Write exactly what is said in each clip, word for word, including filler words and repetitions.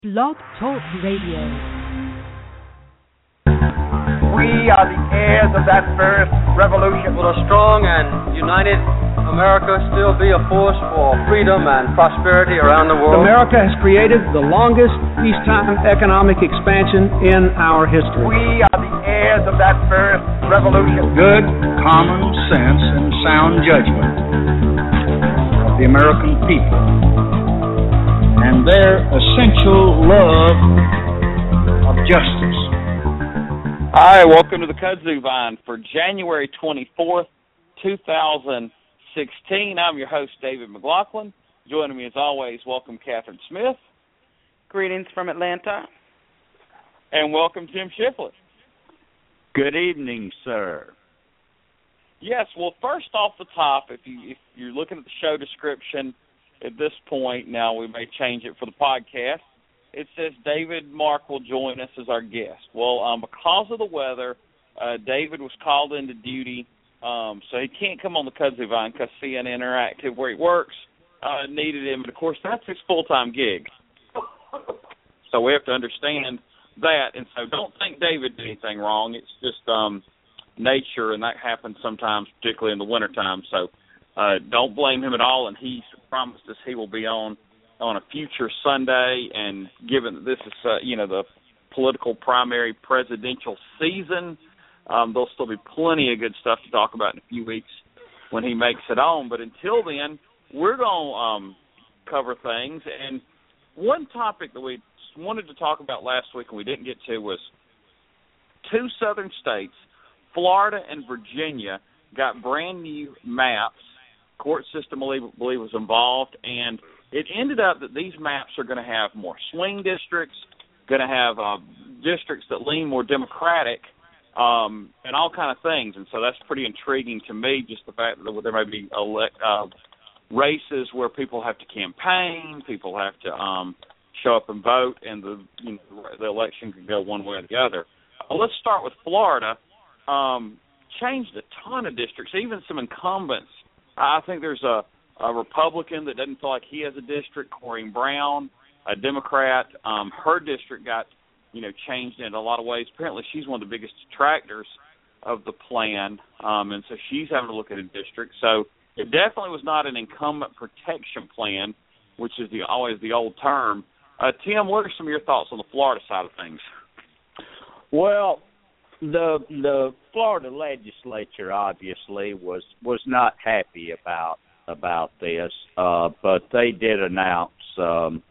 Blog Talk Radio. We are the heirs of that first revolution. Will a strong and united America still be a force for freedom and prosperity around the world? America has created the longest peacetime economic expansion in our history. We are the heirs of that first revolution. Good common sense and sound judgment of the American people and their essential love of justice. Hi, welcome to the Kudzu Vine for January twenty-fourth, two thousand sixteen. I'm your host, David McLaughlin. Joining me as always, welcome Catherine Smith. Greetings from Atlanta. And welcome Tim Shiflett. Good evening, sir. Yes, well, first off the top, if, you, if you're looking at the show description at this point, now we may change it for the podcast, it says David Mark will join us as our guest. Well, um, because of the weather, uh, David was called into duty, um, so he can't come on the Kudzu Vine because C N N Interactive, where he works, uh, needed him. But, of course, that's his full-time gig. So we have to understand that. And so don't think David did anything wrong. It's just um, nature, and that happens sometimes, particularly in the wintertime. So uh, don't blame him at all, and he's promised us he will be on on a future Sunday, and given that this is, uh, you know, the political primary presidential season, um, there'll still be plenty of good stuff to talk about in a few weeks when he makes it on. But until then, we're going to um, cover things. And one topic that we wanted to talk about last week and we didn't get to was two southern states, Florida and Virginia, got brand new maps. Court system, I believe, believe was involved, and it ended up that these maps are going to have more swing districts, going to have uh, districts that lean more Democratic, um, and all kind of things. And so that's pretty intriguing to me, just the fact that there may be elect, uh, races where people have to campaign, people have to um, show up and vote, and the you know, the election can go one way or the other. Uh, let's start with Florida. Um, changed a ton of districts, even some incumbents. I think there's a, a Republican that doesn't feel like he has a district, Corrine Brown, a Democrat. Um, her district got, you know, changed in a lot of ways. Apparently she's one of the biggest detractors of the plan, um, and so she's having to look at a district. So it definitely was not an incumbent protection plan, which is the always the old term. Uh, Tim, what are some of your thoughts on the Florida side of things? Well, The the Florida legislature obviously was, was not happy about about this, uh, but they did announce, um,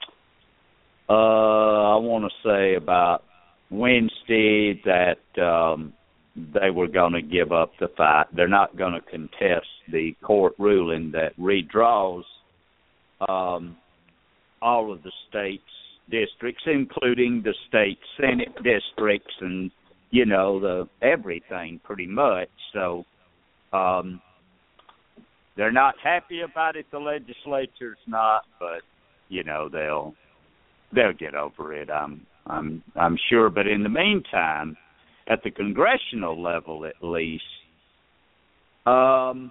uh, I want to say about Wednesday that um, they were going to give up the fight. They're not going to contest the court ruling that redraws um, all of the state's districts, including the state Senate districts and you know, the everything pretty much. So um, they're not happy about it. The legislature's not, but you know they'll they'll get over it. I'm I'm I'm sure. But in the meantime, at the congressional level, at least, um,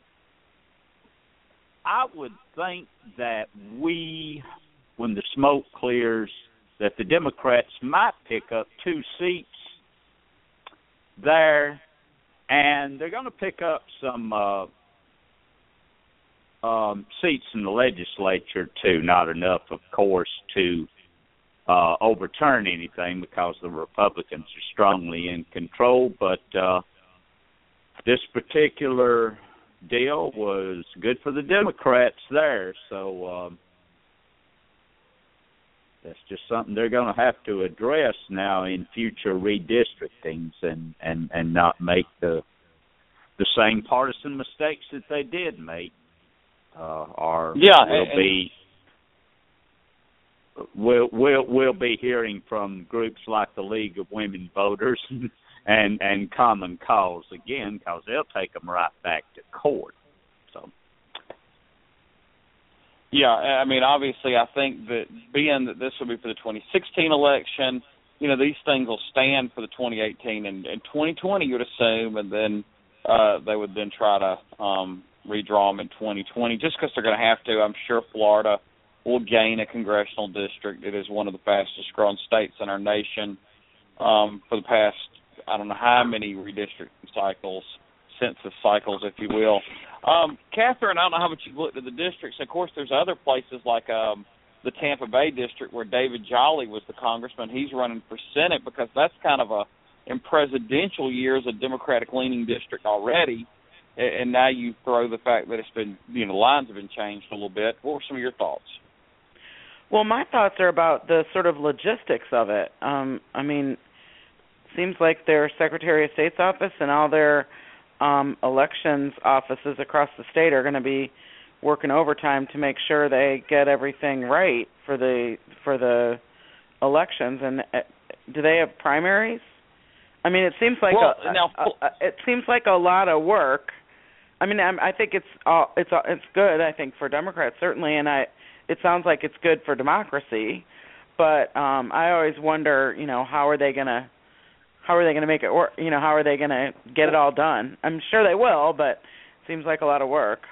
I would think that we, when the smoke clears, that the Democrats might pick up two seats there, and they're going to pick up some uh, um, seats in the legislature, too. Not enough, of course, to uh, overturn anything because the Republicans are strongly in control, but uh, this particular deal was good for the Democrats there, so um, that's just something they're going to have to address now in future redistrictings and, and, and not make the the same partisan mistakes that they did make. Uh, or yeah, will and, be we'll we'll we'll be hearing from groups like the League of Women Voters and and Common Cause again, because they'll take them right back to court. So. Yeah, I mean, obviously, I think that being that this will be for the twenty sixteen election, you know, these things will stand for the twenty eighteen and, and twenty twenty, you would assume, and then uh, they would then try to um, redraw them in twenty twenty, just because they're going to have to. I'm sure Florida will gain a congressional district. It is one of the fastest growing states in our nation um, for the past, I don't know how many redistricting cycles, census cycles, if you will. Um, Catherine, I don't know how much you've looked at the districts. Of course, there's other places like um, the Tampa Bay district where David Jolly was the congressman. He's running for Senate because that's kind of a, in presidential years, a Democratic-leaning district already. And now you throw the fact that it's been, you know, lines have been changed a little bit. What were some of your thoughts? Well, my thoughts are about the sort of logistics of it. Um, I mean, seems like their Secretary of State's office and all their um, elections offices across the state are going to be working overtime to make sure they get everything right for the for the elections. And uh, do they have primaries? I mean, it seems like well, a, now, a, a, it seems like a lot of work. I mean, I'm, I think it's all, it's all, it's good. I think for Democrats certainly, and I it sounds like it's good for democracy. But um, I always wonder, you know, how are they gonna how are they gonna make it work? You know, how are they gonna get it all done? I'm sure they will, but it seems like a lot of work.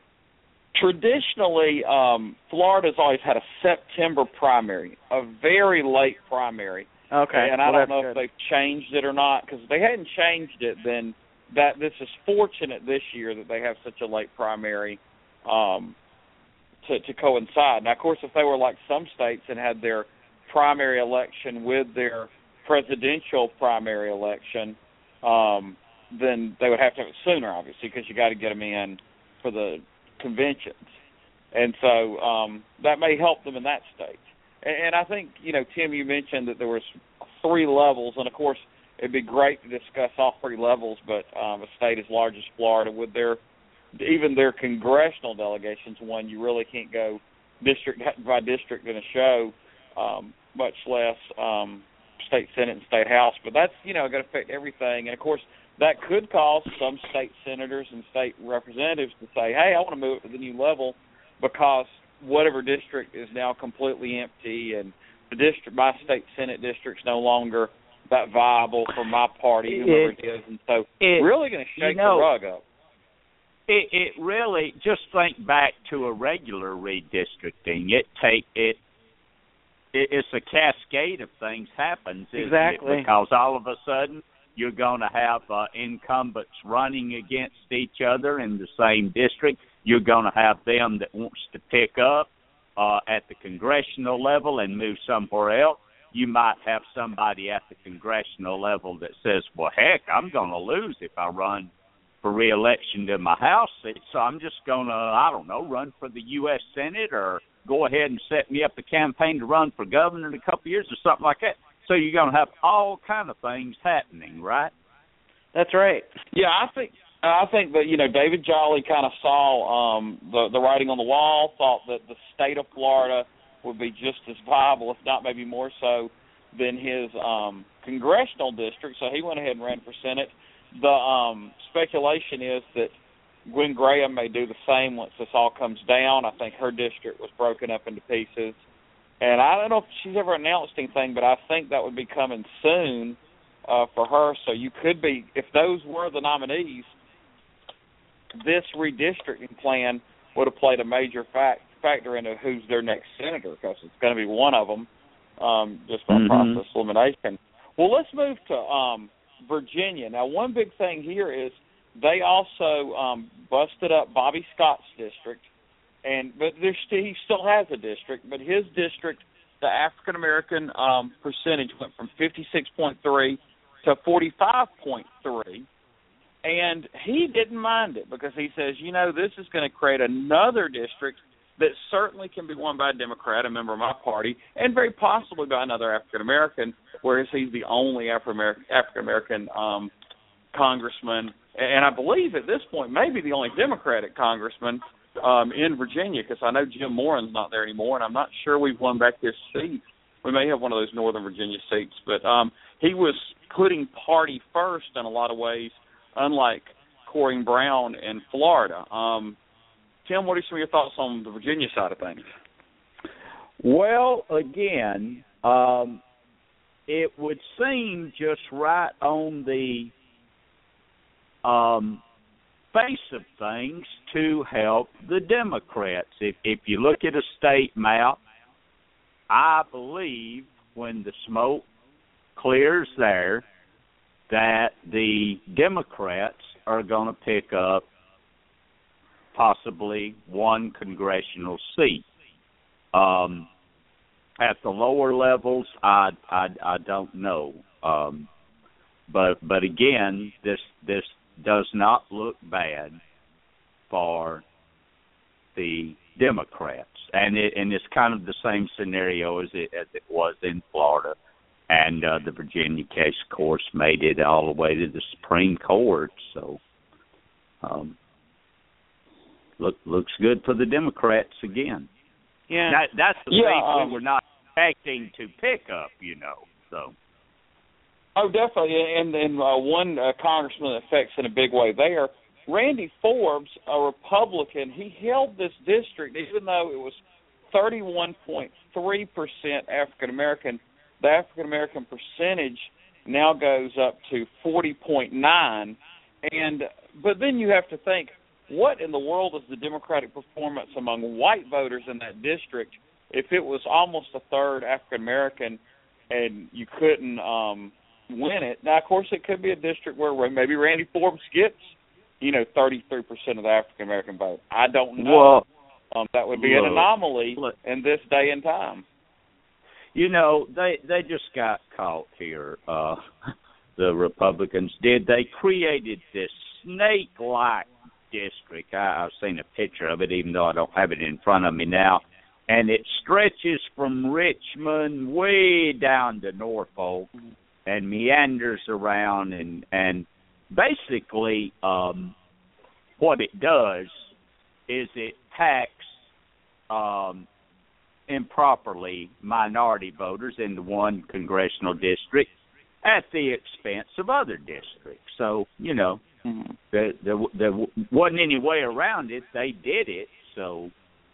Traditionally, um, Florida's always had a September primary, a very late primary. Okay, and I well, don't know good. if they've changed it or not, because if they hadn't changed it, then that this is fortunate this year that they have such a late primary um, to, to coincide. Now, of course, if they were like some states and had their primary election with their presidential primary election, um, then they would have to have it sooner, obviously, because you got to get them in for the conventions. And so um, that may help them in that state. And I think, you know, Tim, you mentioned that there was three levels, and, of course, it'd be great to discuss all three levels, but um, a state as large as Florida, with their even their congressional delegations, one, you really can't go district by district in a show, um, much less um, state Senate and state House. But that's, you know, going to affect everything. And, of course, that could cause some state senators and state representatives to say, hey, I want to move it to the new level because whatever district is now completely empty, and the district, my state Senate district's no longer that viable for my party, whoever it, it is, and so it, really going to shake you know, the rug up. It, it really, just think back to a regular redistricting. It take it, it it's a cascade of things happens, exactly, because all of a sudden you're going to have uh, incumbents running against each other in the same district. You're going to have them that wants to pick up uh, at the congressional level and move somewhere else. You might have somebody at the congressional level that says, well, heck, I'm going to lose if I run for re-election to my House seat, so I'm just going to, I don't know, run for the U S Senate or go ahead and set me up a campaign to run for governor in a couple of years or something like that. So you're going to have all kind of things happening, right? That's right. Yeah, I think I think that, you know, David Jolly kind of saw um, the, the writing on the wall, thought that the state of Florida would be just as viable, if not maybe more so, than his um, congressional district. So he went ahead and ran for Senate. The um, speculation is that Gwen Graham may do the same once this all comes down. I think her district was broken up into pieces. And I don't know if she's ever announced anything, but I think that would be coming soon uh, for her. So you could be, if those were the nominees, this redistricting plan would have played a major fact, factor into who's their next senator, because it's going to be one of them um, just by mm-hmm. process elimination. Well, let's move to um, Virginia. Now, one big thing here is they also um, busted up Bobby Scott's district, and but there's still, he still has a district, but his district, the African American um, percentage went from fifty-six point three to forty-five point three. And he didn't mind it because he says, you know, this is going to create another district that certainly can be won by a Democrat, a member of my party, and very possibly by another African-American, whereas he's the only Afro-American, African-American um, congressman, and I believe at this point maybe the only Democratic congressman um, in Virginia, because I know Jim Moran's not there anymore, and I'm not sure we've won back his seat. We may have one of those Northern Virginia seats, but um, he was putting party first in a lot of ways, unlike Corrine Brown in Florida. Um, Tim, what are some of your thoughts on the Virginia side of things? Well, again, um, it would seem just right on the um, face of things to help the Democrats. If if you look at a state map, I believe when the smoke clears there, that the Democrats are going to pick up possibly one congressional seat. Um, at the lower levels, I I, I don't know. Um, but but again, this this does not look bad for the Democrats, and it and it's kind of the same scenario as it as it was in Florida, and uh, the Virginia case, of course, made it all the way to the Supreme Court. So, um, look looks good for the Democrats again. Yeah, that, that's the yeah, thing um, we were not expecting to pick up, you know. So. Oh, definitely, and and uh, one uh, congressman that affects in a big way there, Randy Forbes, a Republican. He held this district even though it was thirty-one point three percent African American. The African American percentage now goes up to forty point nine, and but then you have to think, what in the world is the Democratic performance among white voters in that district if it was almost a third African American and you couldn't um, win it? Now, of course, it could be a district where maybe Randy Forbes gets, you know, thirty-three percent of the African American vote. I don't know. Well, um, that would be look, an anomaly look. in this day and time. You know, they they just got caught here. Uh, the Republicans did. They created this snake-like district. I, I've seen a picture of it, even though I don't have it in front of me now. And it stretches from Richmond way down to Norfolk and meanders around. And, and basically um, what it does is it tax um, improperly minority voters in the one congressional district at the expense of other districts. So, you know, mm-hmm. there, there, there wasn't any way around it. They did it, so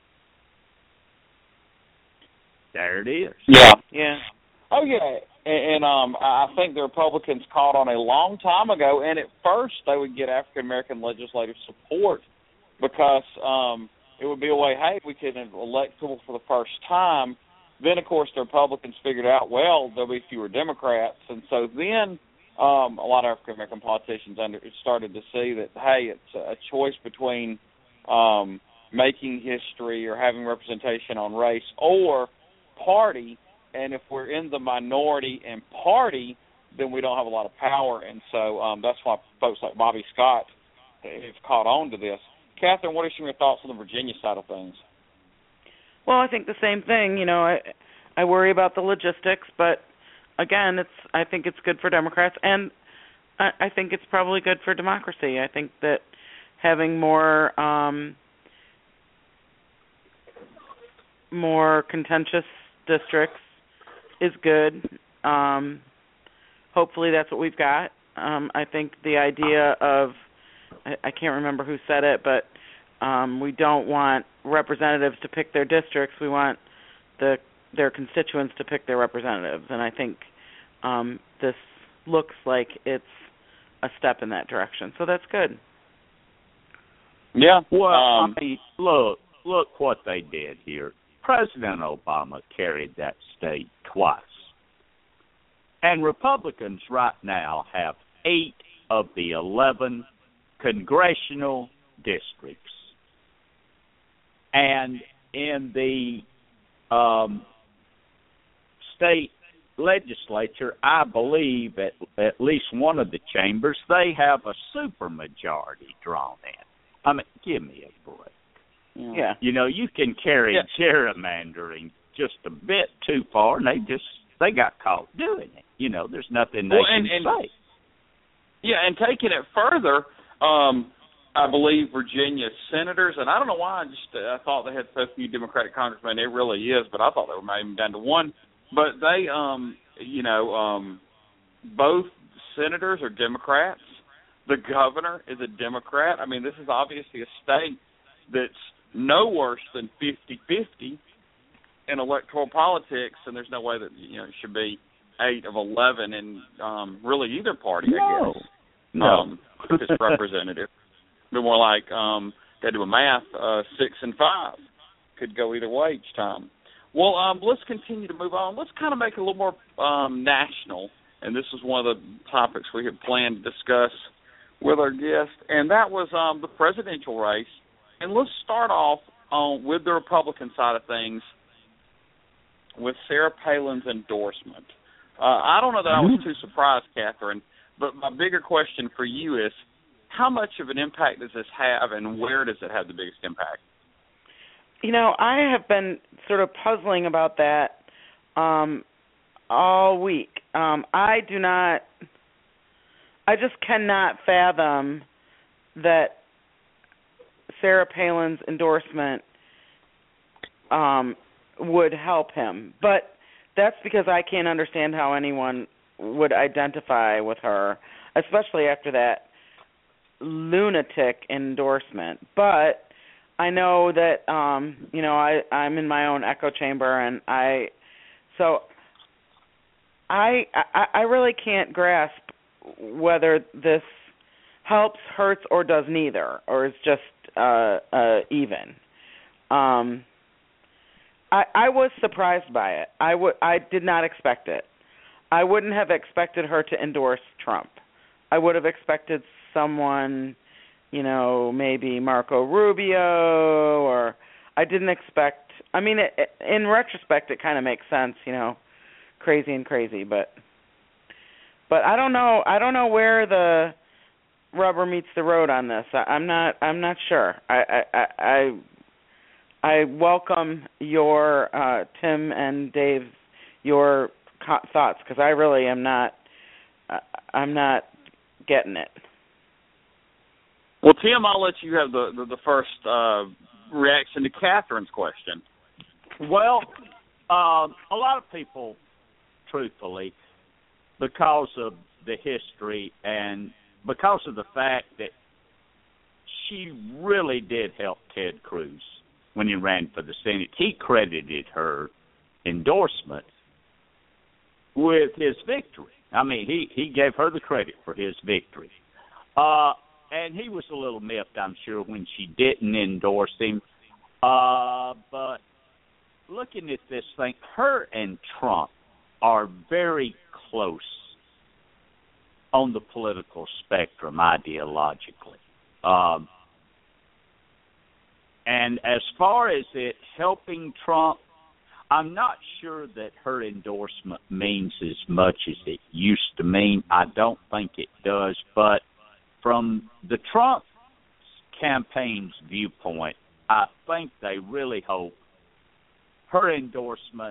there it is. Yeah. Yeah. Oh, yeah. And, and um, I think the Republicans caught on a long time ago, and at first they would get African-American legislative support because um, it would be a way, hey, we can elect people for the first time. Then, of course, the Republicans figured out, well, there'll be fewer Democrats. And so then um, a lot of African-American politicians under, started to see that, hey, it's a choice between um, making history or having representation on race or party. And if we're in the minority and party, then we don't have a lot of power. And so um, that's why folks like Bobby Scott have caught on to this. Catherine, what are some of your thoughts on the Virginia side of things? Well, I think the same thing. You know, I I worry about the logistics, but again, it's I think it's good for Democrats, and I, I think it's probably good for democracy. I think that having more um, more contentious districts is good. Um, hopefully, that's what we've got. Um, I think the idea of I, I can't remember who said it, but Um, we don't want representatives to pick their districts. We want the their constituents to pick their representatives. And I think um, this looks like it's a step in that direction. So that's good. Yeah. Well, um, I mean, look, look what they did here. President Obama carried that state twice. And Republicans right now have eight of the eleven congressional districts. And in the um, state legislature, I believe at at least one of the chambers, they have a supermajority drawn in. I mean, give me a break. Yeah. You know, you can carry yeah. gerrymandering just a bit too far, and they just they got caught doing it. You know, there's nothing they well, can and, and, say. Yeah, and taking it further, um, I believe Virginia senators, and I don't know why, I just uh, I thought they had so few Democratic congressmen. It really is, but I thought they were maybe down to one. But they, um, you know, um, both senators are Democrats. The governor is a Democrat. I mean, this is obviously a state that's no worse than fifty-fifty in electoral politics, and there's no way that, you know, it should be eight of eleven in um, really either party, no. I guess, no. um, if it's representative. Bit more like um, got to do a math. Uh, six and five could go either way each time. Well, um, let's continue to move on. Let's kind of make it a little more um, national, and this is one of the topics we had planned to discuss with our guest, and that was um, the presidential race. And let's start off on, with the Republican side of things with Sarah Palin's endorsement. Uh, I don't know that I was too surprised, Catherine, but my bigger question for you is, how much of an impact does this have, and where does it have the biggest impact? You know, I have been sort of puzzling about that um, all week. Um, I do not, I just cannot fathom that Sarah Palin's endorsement um, would help him. But that's because I can't understand how anyone would identify with her, especially after that lunatic endorsement. But I know that, um, you know, I, I'm in my own echo chamber, and I, so I, I, I really can't grasp whether this helps, hurts, or does neither, or is just uh, uh, even. Um, I, I was surprised by it. I would, I did not expect it. I wouldn't have expected her to endorse Trump. I would have expected someone, you know, maybe Marco Rubio, or I didn't expect, I mean, it, it, in retrospect, it kind of makes sense, you know, crazy and crazy, but but I don't know, I don't know where the rubber meets the road on this. I, I'm not, I'm not sure. I, I, I, I welcome your, uh, Tim and Dave, your co- thoughts, because I really am not, uh, I'm not getting it. Well, Tim, I'll let you have the the, the first uh, reaction to Catherine's question. Well, uh, a lot of people, truthfully, because of the history and because of the fact that she really did help Ted Cruz when he ran for the Senate, he credited her endorsement with his victory. I mean, he, he gave her the credit for his victory. Uh, and he was a little miffed, I'm sure, when she didn't endorse him. Uh, but looking at this thing, her and Trump are very close on the political spectrum ideologically. Um, and as far as it helping Trump, I'm not sure that her endorsement means as much as it used to mean. I don't think it does. But from the Trump campaign's viewpoint, I think they really hope her endorsement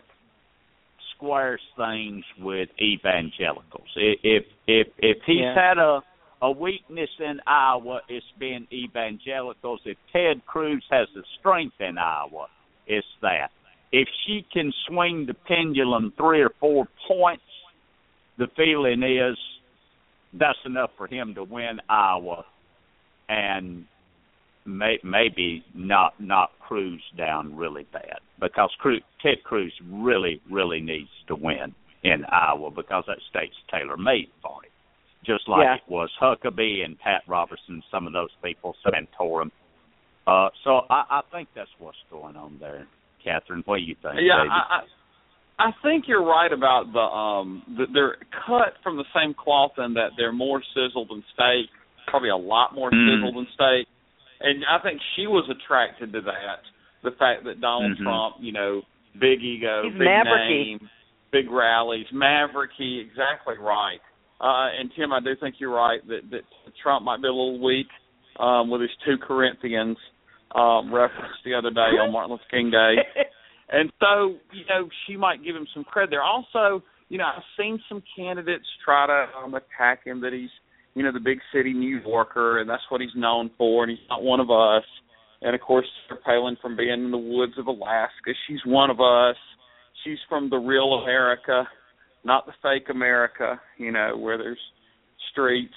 squares things with evangelicals. If if if he's yeah. had a, a weakness in Iowa, it's been evangelicals. If Ted Cruz has a strength in Iowa, it's that. If she can swing the pendulum three or four points, the feeling is that's enough for him to win Iowa and may, maybe not not Cruz down really bad, because Cruz, Ted Cruz really, really needs to win in Iowa because that state's tailor-made for him, just like yeah. it was Huckabee and Pat Robertson, some of those people, Santorum. Uh, so I, I think that's what's going on there. Catherine, what do you think? Yeah, baby? I, I think you're right about the um. The, they're cut from the same cloth in that they're more sizzled than steak, probably a lot more mm. sizzled than steak. And I think she was attracted to that, the fact that Donald mm-hmm. Trump, you know, big ego, He's big mavericky. name, big rallies, mavericky, exactly right. Uh, and Tim, I do think you're right that, that Trump might be a little weak um, with his two Corinthians. Um, referenced the other day on Martin Luther King Day. And so, you know, she might give him some credit there. Also, you know, I've seen some candidates try to um, attack him that he's, you know, the big city New Yorker, and that's what he's known for, and he's not one of us. And, of course, Sarah Palin from being in the woods of Alaska, she's one of us. She's from the real America, not the fake America, you know, where there's streets.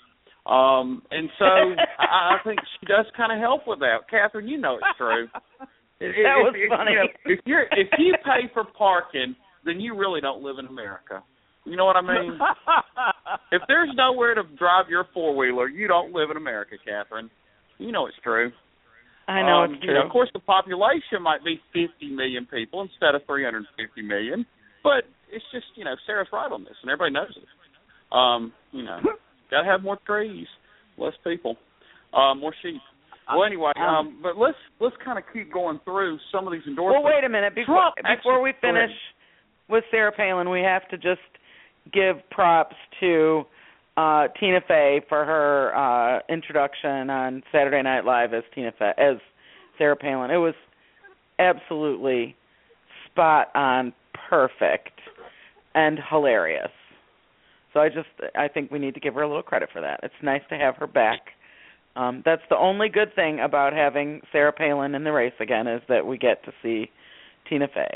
Um, and so I, I think she does kind of help with that. Catherine, you know it's true. That if, was if, funny. You know, if you're if you pay for parking, then you really don't live in America. You know what I mean? If there's nowhere to drive your four wheeler, you don't live in America, Catherine. You know it's true. I know um, it's you true. know, of course, the population might be fifty million people instead of three hundred fifty million, but it's just, you know, Sarah's right on this, and everybody knows it. Um, you know, got to have more trees, less people, uh, more sheep. Well, anyway, um, but let's let's kind of keep going through some of these endorsements. Well, wait a minute. Before, Trump, before actually, we finish with Sarah Palin, we have to just give props to uh, Tina Fey for her uh, introduction on Saturday Night Live as Tina Fey, as Sarah Palin. It was absolutely spot on, perfect, and hilarious. So I just I think we need to give her a little credit for that. It's nice to have her back. Um, that's the only good thing about having Sarah Palin in the race again, is that we get to see Tina Fey.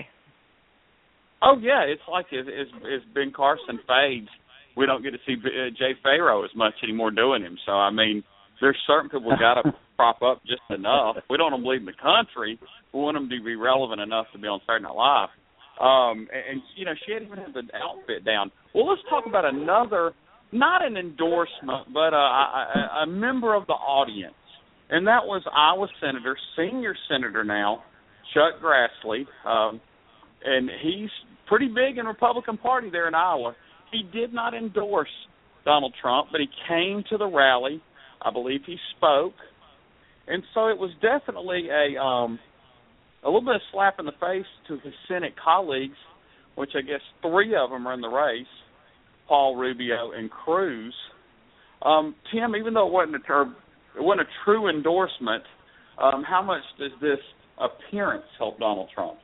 Oh yeah, it's like as as Ben Carson fades, we don't get to see uh, Jay Farrow as much anymore doing him. So I mean, there's certain people we got to prop up just enough. We don't want them to lead the country. We want them to be relevant enough to be on Saturday Night Live. Um, and, and you know, she hadn't even had the outfit down. Well, let's talk about another. Not an endorsement, but a, a, a member of the audience, and that was Iowa Senator, senior senator now, Chuck Grassley, um, and he's pretty big in the Republican Party there in Iowa. He did not endorse Donald Trump, but he came to the rally. I believe he spoke, and so it was definitely a um, a little bit of slap in the face to his Senate colleagues, which I guess three of them are in the race. Paul Rubio and Cruz. Um, Tim, even though it wasn't a, ter- it wasn't a true endorsement, um, how much does this appearance help Donald Trump?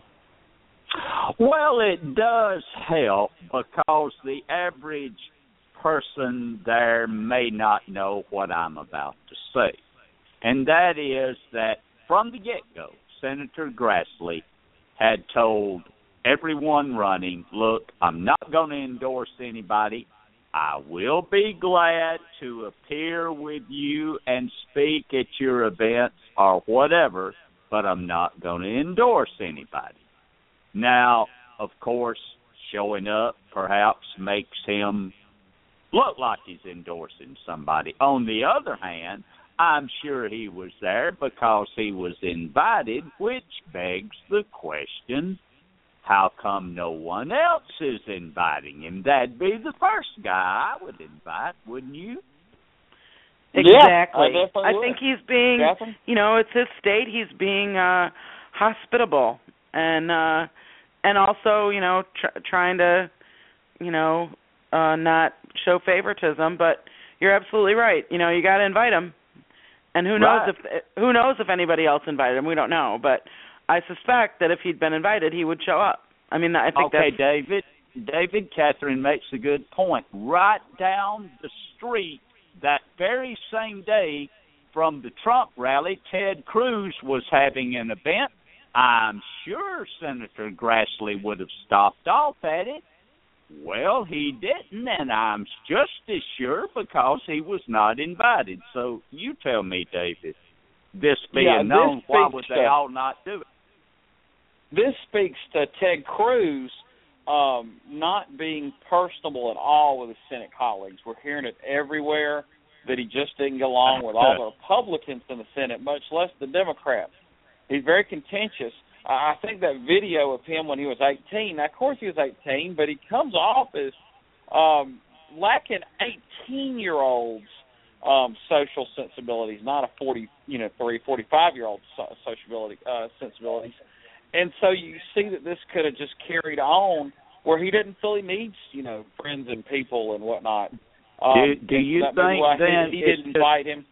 Well, it does help because the average person there may not know what I'm about to say. And that is that from the get-go, Senator Grassley had told everyone running, look, I'm not going to endorse anybody. I will be glad to appear with you and speak at your events or whatever, but I'm not going to endorse anybody. Now, of course, showing up perhaps makes him look like he's endorsing somebody. On the other hand, I'm sure he was there because he was invited, which begs the question, how come no one else is inviting him? That'd be the first guy I would invite, wouldn't you? Exactly. Yeah, I, I think he's being, Catherine? you know, it's his state. He's being uh, hospitable and uh, and also, you know, tr- trying to, you know, uh, not show favoritism. But you're absolutely right. You know, you got to invite him. And who knows Right. if who knows if anybody else invited him? We don't know, but I suspect that if he'd been invited, he would show up. I mean, I think okay, that's... David. David, Catherine makes a good point. Right down the street, that very same day from the Trump rally, Ted Cruz was having an event. I'm sure Senator Grassley would have stopped off at it. Well, he didn't, and I'm just as sure because he was not invited. So you tell me, David, this being Yeah, this known, why would speaks they to- all not do it? This speaks to Ted Cruz um, not being personable at all with his Senate colleagues. We're hearing it everywhere that he just didn't get along with all the Republicans in the Senate, much less the Democrats. He's very contentious. I think that video of him when he was eighteen, now, of course he was eighteen, but he comes off as um, lacking eighteen-year-olds' um, social sensibilities, not a forty, you know, three, forty-five-year-old so- sociability uh, sensibilities. And so you see that this could have just carried on where he didn't feel he needs, you know, friends and people and whatnot. Um, Do, do you that may be think why then he, he it's didn't just- invite him?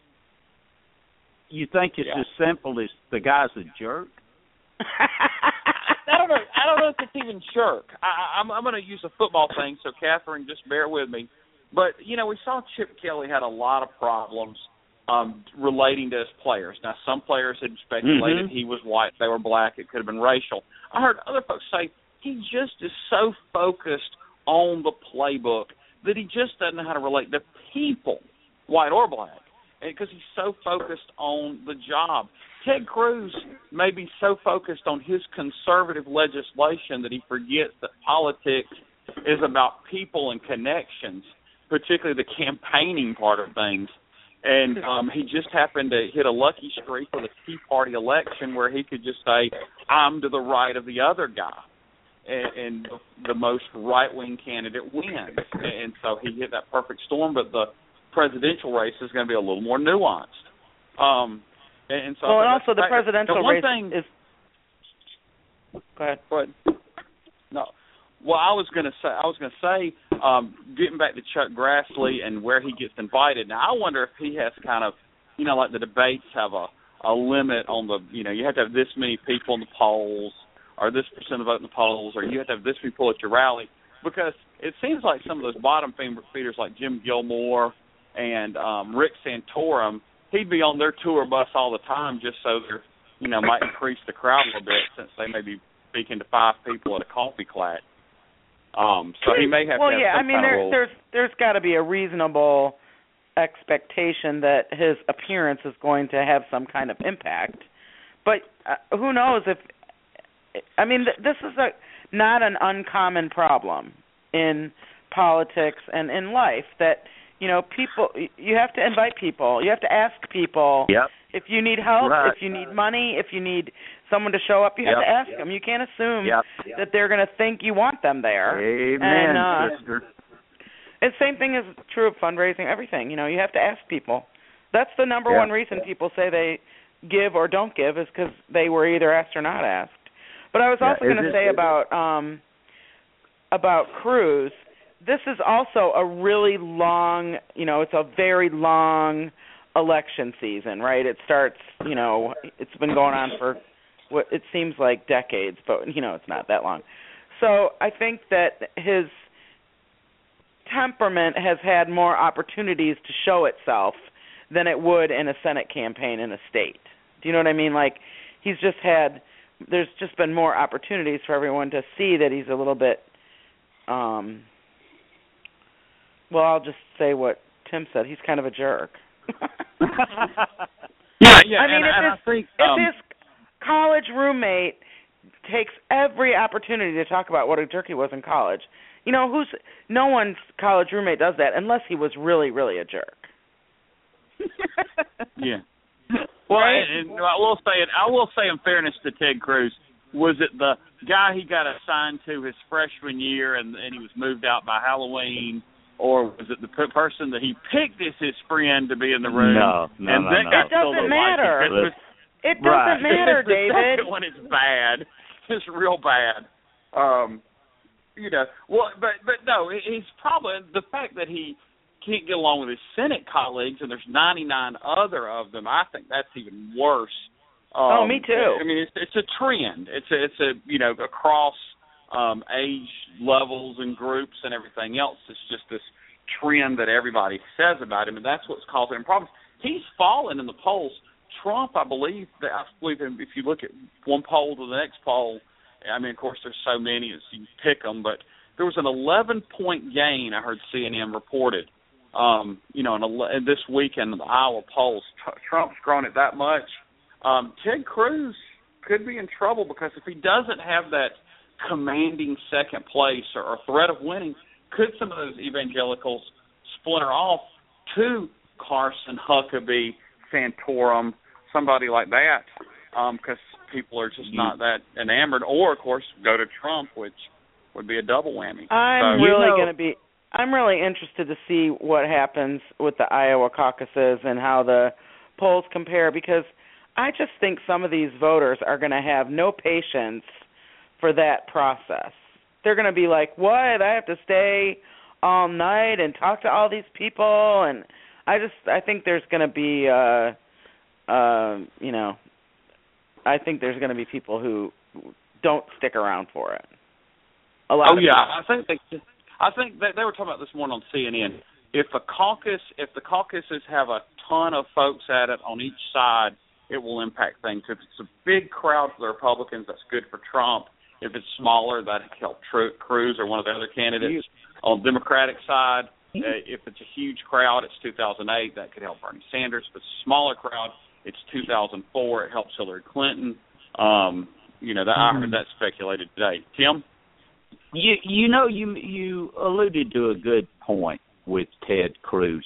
You think it's Yeah. as simple as the guy's a jerk? I don't know. I don't know if it's even shirk. I, I'm, I'm going to use a football thing, so Catherine, just bear with me. But you know, we saw Chip Kelly had a lot of problems um, relating to his players. Now, some players had speculated Mm-hmm. he was white, they were black. It could have been racial. I heard other folks say he just is so focused on the playbook that he just doesn't know how to relate to people, white or black, because he's so focused on the job. Ted Cruz may be so focused on his conservative legislation that he forgets that politics is about people and connections, particularly the campaigning part of things. And um, he just happened to hit a lucky streak with a Tea Party election where he could just say, I'm to the right of the other guy. And, and the most right-wing candidate wins. And so he hit that perfect storm, but the presidential race is going to be a little more nuanced. Um, and, and so well, and also the presidential one race thing, is... Go ahead. But, no. Well, I was going to say, I was going to say, um, getting back to Chuck Grassley and where he gets invited. Now, I wonder if he has kind of, you know, like the debates have a, a limit on the, you know, you have to have this many people in the polls, or this percent of vote in the polls, or you have to have this many people at your rally, because it seems like some of those bottom feeders like Jim Gilmore and um, Rick Santorum, he'd be on their tour bus all the time just so they're, you know, might increase the crowd a little bit since they may be speaking to five people at a coffee clat. Um, so he may have well, to have yeah, some I mean, kind there, of role. there's there's got to be a reasonable expectation that his appearance is going to have some kind of impact. But uh, who knows if, I mean, th- this is a not an uncommon problem in politics and in life that, you know, people, you have to invite people, you have to ask people. Yep. If you need help, Right. if you need money, if you need someone to show up, you have Yep. to ask them. You can't assume Yep. that they're going to think you want them there. Amen, and, uh, sister. the same thing is true of fundraising, everything. You know, you have to ask people. That's the number Yeah. one reason people say they give or don't give is because they were either asked or not asked. But I was Yeah, also going to it- say it- about um, about Cruz, this is also a really long, you know, it's a very long election season, right? It starts, you know, it's been going on for what it seems like decades, but, you know, it's not that long. So I think that his temperament has had more opportunities to show itself than it would in a Senate campaign in a state. Do you know what I mean? Like, he's just had, there's just been more opportunities for everyone to see that he's a little bit, um, well, I'll just say what Tim said. He's kind of a jerk. yeah, yeah. I mean, and, if, and his, I think, if um, his college roommate takes every opportunity to talk about what a jerk he was in college, you know, who's no one's college roommate does that unless he was really, really a jerk. yeah. Well, Right? and, and I will say it. I will say, in fairness to Ted Cruz, was it the guy he got assigned to his freshman year, and, and he was moved out by Halloween, or was it the p- person that he picked as his friend to be in the room? No, no, and no, that no. got It doesn't so matter. Christmas? It doesn't Right. matter, the David. second one is bad. It's real bad. Um, you know, well, but but no, it- he's probably the fact that he can't get along with his Senate colleagues, and there's ninety-nine other of them. I think that's even worse. Um, Oh, me too. I mean, it's it's a trend. It's a, it's a you know across um, age levels and groups and everything else. It's just this trend that everybody says about him, and that's what's causing him problems. He's fallen in the polls. Trump, I believe, that I believe him, if you look at one poll to the next poll, I mean, of course, there's so many, it's, you can pick them, but there was an eleven-point gain, I heard C N N reported, um, you know, in, ele- in this weekend in the Iowa polls. Tr- Trump's grown it that much. Um, Ted Cruz could be in trouble because if he doesn't have that commanding second place or, or threat of winning, could some of those evangelicals splinter off to Carson, Huckabee, Santorum, somebody like that, because um, people are just not that enamored, or, of course, go to Trump, which would be a double whammy. I'm so, really you know, going to be I'm really interested to see what happens with the Iowa caucuses and how the polls compare, because I just think some of these voters are going to have no patience for that process. They're going to be like, what? I have to stay all night and talk to all these people? And I just, I think there's going to be, uh, uh, you know, I think there's going to be people who don't stick around for it. A lot oh, of yeah. people. I think they, I think they, they were talking about this morning on C N N. If the caucus, if the caucuses have a ton of folks at it on each side, it will impact things. If it's a big crowd for the Republicans, that's good for Trump. If it's smaller, that can help Tr- Cruz or one of the other candidates. On the Democratic side, uh, if it's a huge crowd, it's two thousand eight, that could help Bernie Sanders. If it's a smaller crowd, it's two thousand four, it helps Hillary Clinton. Um, you know, that, I heard that speculated today. Tim? You you know you you alluded to a good point with Ted Cruz.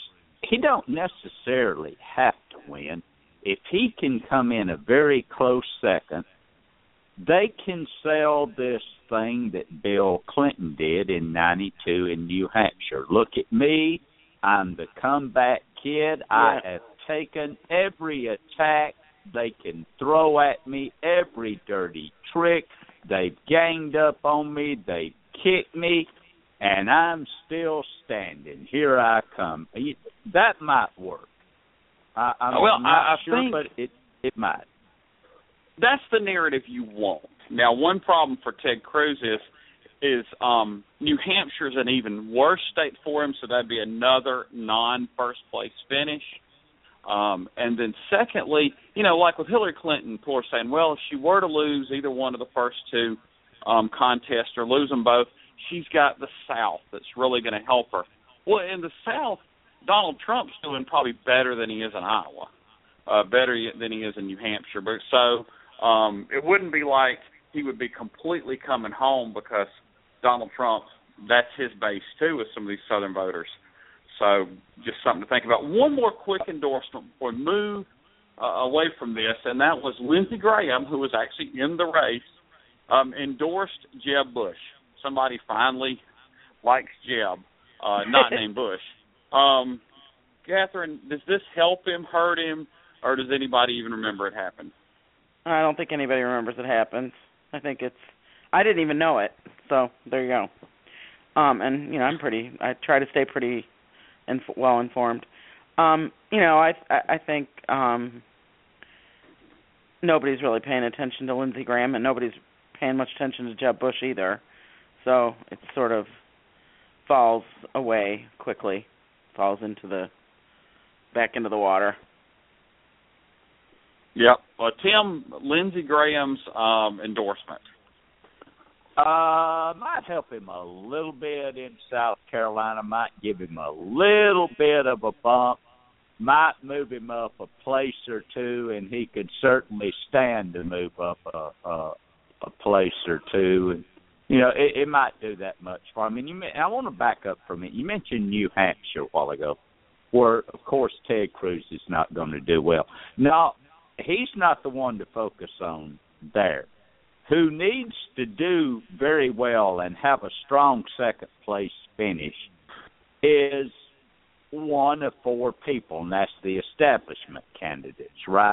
he don't necessarily have to win. If he can come in a very close second, they can sell this thing that Bill Clinton did in ninety-two in New Hampshire. Look at me. I'm the comeback kid. Yeah. I have taken every attack they can throw at me, every dirty trick. They've ganged up on me. They've kicked me, and I'm still standing. Here I come. That might work. I, I'm well, not I, I sure, think but it, it might. That's the narrative you want. Now, one problem for Ted Cruz is is um, New Hampshire's an even worse state for him, so that'd be another non-first place finish. Um, and then secondly, you know, like with Hillary Clinton, people are saying, well, if she were to lose either one of the first two um, contests or lose them both, she's got the South that's really going to help her. Well, in the South, Donald Trump's doing probably better than he is in Iowa, uh, better than he is in New Hampshire. But so um, it wouldn't be like he would be completely coming home because Donald Trump, that's his base too with some of these Southern voters. So just something to think about. One more quick endorsement before we move uh, away from this, and that was Lindsey Graham, who was actually in the race, um, endorsed Jeb Bush. Somebody finally likes Jeb, uh, not named Bush. Um, Catherine, does this help him, hurt him, or does anybody even remember it happened? I don't think anybody remembers it happened. I think it's – I didn't even know it, so there you go. Um, and, you know, I'm pretty – I try to stay pretty – and well informed. Um, you know, I I think um, nobody's really paying attention to Lindsey Graham, and nobody's paying much attention to Jeb Bush either. So it sort of falls away quickly, falls into the back into the water. Yep. Well, Tim, Lindsey Graham's um, endorsement. Uh, might help him a little bit in South Carolina, might give him a little bit of a bump, might move him up a place or two, and he could certainly stand to move up a, a, a place or two. And, you know, it, it might do that much for him. And you, I want to back up for a minute. You mentioned New Hampshire a while ago, where, of course, Ted Cruz is not going to do well. No, he's not the one to focus on there. Who needs to do very well and have a strong second-place finish is one of four people, and that's the establishment candidates, right?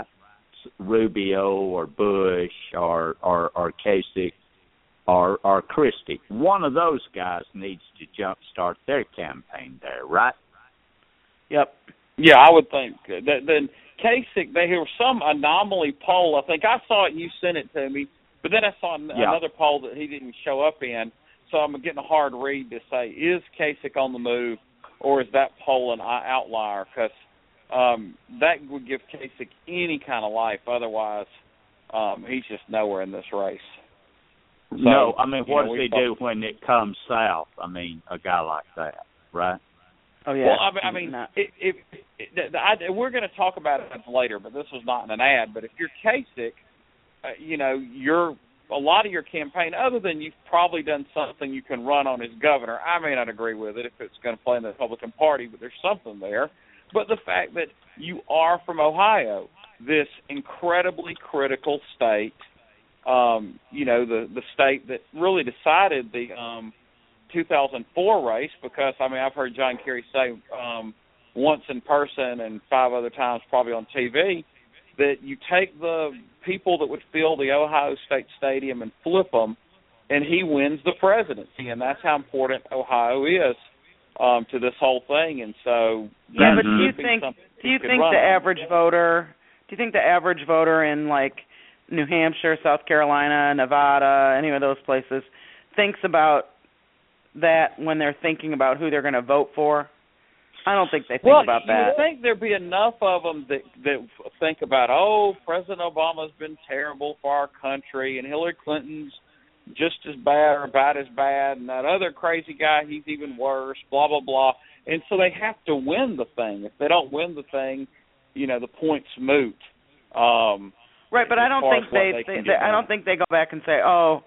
Rubio or Bush or or, or Kasich or, or Christie. One of those guys needs to jumpstart their campaign there, right? Yep. Yeah, I would think that. Then Kasich, there was some anomaly poll. I think I saw it. You sent it to me. But then I saw yeah. another poll that he didn't show up in, so I'm getting a hard read to say, is Kasich on the move, or is that poll an outlier? Because um, that would give Kasich any kind of life. Otherwise, um, he's just nowhere in this race. So, no, I mean, what know, does he thought, do when it comes south? I mean, a guy like that, right? Oh, yeah. Well, I mean, I mean it, it, it, the, I, we're going to talk about it later, but this was not an ad. But if you're Kasich, Uh, you know, your a lot of your campaign, other than you've probably done something you can run on as governor. I may not agree with it if it's going to play in the Republican Party, but there's something there. But the fact that you are from Ohio, this incredibly critical state, um, you know, the, the state that really decided the um, two thousand four race, because, I mean, I've heard John Kerry say um, once in person and five other times probably on T V, that you take the people that would fill the Ohio State Stadium and flip them, and he wins the presidency. And that's how important Ohio is um, to this whole thing. And so, yeah, but do you think do you think the average voter, do you think the average voter in like New Hampshire, South Carolina, Nevada, any of those places, thinks about that when they're thinking about who they're going to vote for? I don't think they think well, about that. Well, you think there'd be enough of them that that think about, oh, President Obama's been terrible for our country, and Hillary Clinton's just as bad or about as bad, and that other crazy guy, he's even worse, blah, blah, blah. And so they have to win the thing. If they don't win the thing, you know, the point's moot. Um, right, but I don't think they, they, they, they I don't think they go back and say, oh,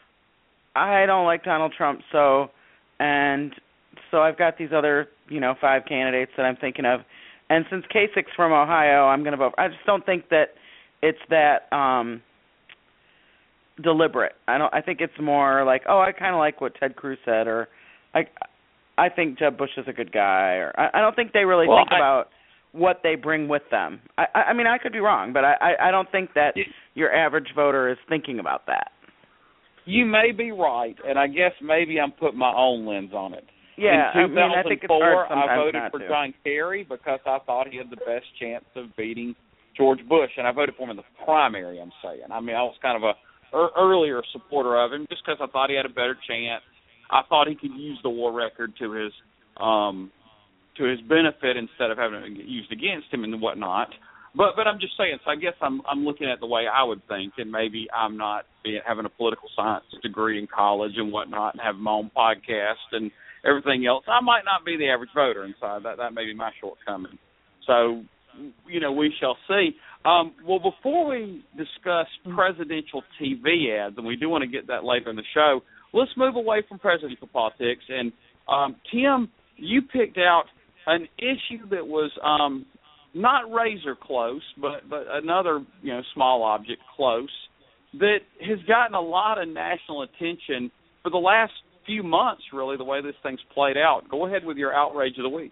I don't like Donald Trump, so and so I've got these other, you know, five candidates that I'm thinking of. And since Kasich's from Ohio, I'm going to vote. I just don't think that it's that um, deliberate. I don't. I think it's more like, oh, I kind of like what Ted Cruz said, or I, I think Jeb Bush is a good guy, or I, I don't think they really well, think I, about what they bring with them. I, I mean, I could be wrong, but I, I, I don't think that your average voter is thinking about that. You may be right, and I guess maybe I'm putting my own lens on it. Yeah, In two thousand four, I mean, I think it's hard sometimes I voted not for to. John Kerry because I thought he had the best chance of beating George Bush, and I voted for him in the primary, I'm saying. I mean, I was kind of a er, earlier supporter of him just because I thought he had a better chance. I thought he could use the war record to his um, to his benefit instead of having it used against him and whatnot. But but I'm just saying, so I guess I'm I'm looking at the way I would think, and maybe I'm not being, having a political science degree in college and whatnot and have my own podcast and everything else. I might not be the average voter inside. That that may be my shortcoming. So, you know, we shall see. Um, well, before we discuss presidential T V ads, and we do want to get that later in the show, let's move away from presidential politics. And, um, Tim, you picked out an issue that was um, not razor close, but, but another, you know, small object close that has gotten a lot of national attention for the last few months, really, the way this thing's played out. Go ahead with your outrage of the week.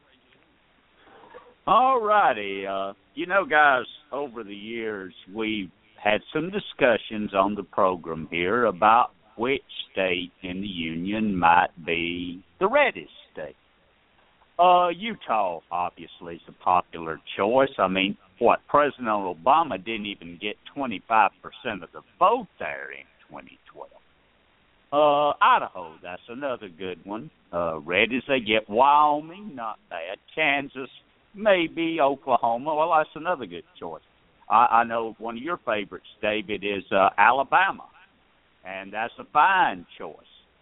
All righty. Uh, you know, guys, over the years, we've had some discussions on the program here about which state in the Union might be the reddest state. Uh, Utah, obviously, is a popular choice. I mean, what, President Obama didn't even get twenty-five percent of the vote there in twenty twelve. Uh, Idaho, that's another good one. Uh, red as they get. Wyoming, not bad. Kansas, maybe. Oklahoma, well, that's another good choice. I, I know one of your favorites, David, is uh, Alabama, and that's a fine choice.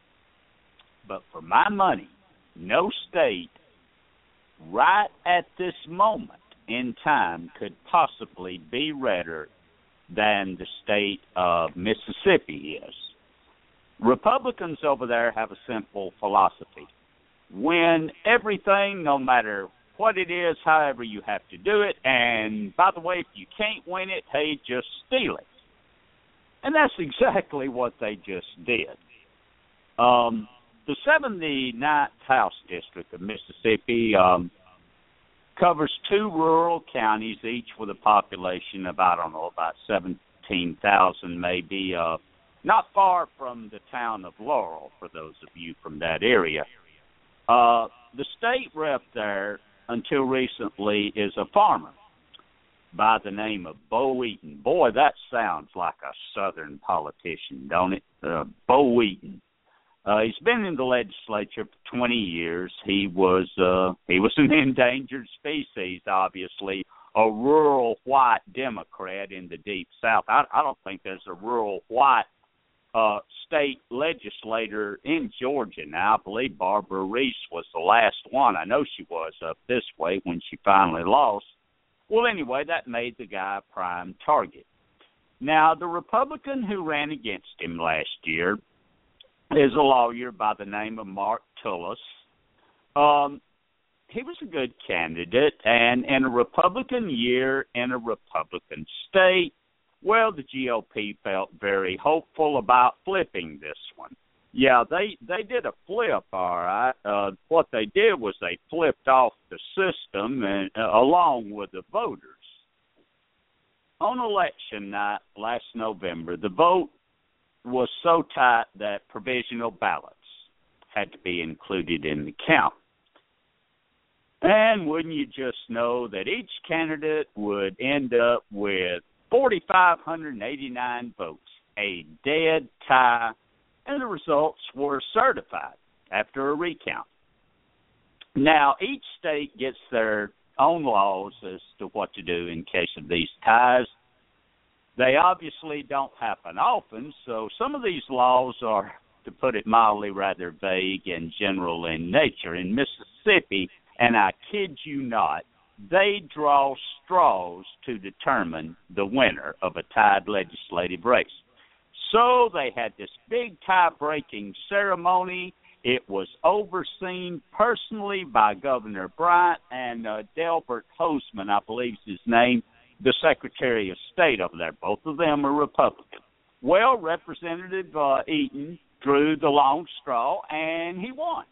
But for my money, no state right at this moment in time could possibly be redder than the state of Mississippi is. Republicans over there have a simple philosophy. Win everything, no matter what it is, however you have to do it, and by the way, if you can't win it, hey, just steal it. And that's exactly what they just did. Um, the seventy-ninth House District of Mississippi um, covers two rural counties, each with a population of, I don't know, about seventeen thousand maybe, uh, not far from the town of Laurel, for those of you from that area. Uh, the state rep there, until recently, is a farmer by the name of Bo Eaton. Boy, that sounds like a Southern politician, don't it? Uh, Bo Eaton. Uh, he's been in the legislature for twenty years. He was uh, he was an endangered species, obviously, a rural white Democrat in the Deep South. I, I don't think there's a rural white uh, state legislator in Georgia now. I believe Barbara Reese was the last one. I know she was up this way when she finally lost. Well, anyway, that made the guy a prime target. Now, the Republican who ran against him last year is a lawyer by the name of Mark Tullis. Um, he was a good candidate, and in a Republican year in a Republican state, well, the G O P felt very hopeful about flipping this one. Yeah, they, they did a flip, all right. Uh, what they did was they flipped off the system and uh, along with the voters. On election night last November, the vote was so tight that provisional ballots had to be included in the count. And wouldn't you just know that each candidate would end up with four thousand five hundred eighty-nine votes, a dead tie, and the results were certified after a recount. Now, each state gets their own laws as to what to do in case of these ties. They obviously don't happen often, so some of these laws are, to put it mildly, rather vague and general in nature. In Mississippi, and I kid you not, they draw straws to determine the winner of a tied legislative race. So they had this big tie-breaking ceremony, It was overseen personally by Governor Bryant and uh, Delbert Hosemann, I believe is his name, the Secretary of State over there. Both of them are Republican. Well, Representative uh, Eaton drew the long straw, and he won.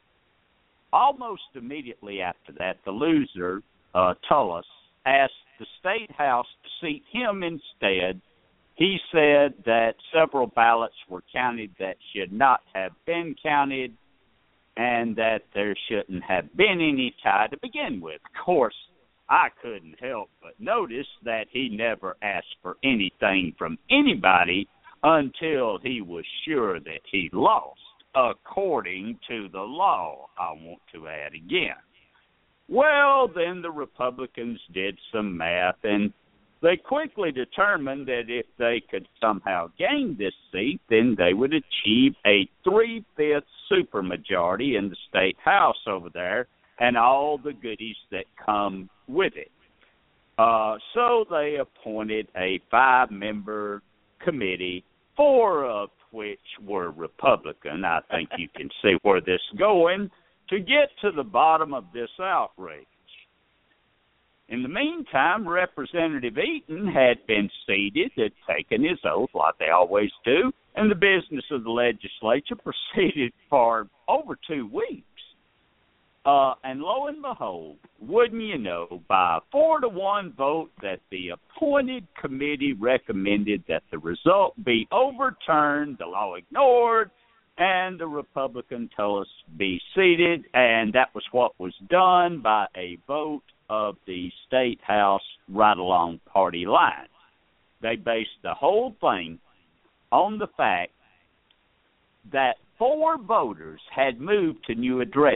Almost immediately after that, the loser, uh, Tullis, asked the State House to seat him instead. He said that several ballots were counted that should not have been counted and that there shouldn't have been any tie to begin with. Of course, I couldn't help but notice that he never asked for anything from anybody until he was sure that he lost, according to the law, I want to add again. Well, then the Republicans did some math, and they quickly determined that if they could somehow gain this seat, then they would achieve a three-fifths supermajority in the State House over there and all the goodies that come with it. Uh, so they appointed a five-member committee, four of which were Republican. I think you can see where this is going, to get to the bottom of this outrage. In the meantime, Representative Eaton had been seated, had taken his oath like they always do, and the business of the legislature proceeded for over two weeks. Uh, and lo and behold, wouldn't you know, by a four to one vote that the appointed committee recommended that the result be overturned, the law ignored, and the Republican Tullis be seated, and that was what was done by a vote of the State House right along party lines. They based the whole thing on the fact that four voters had moved to new addresses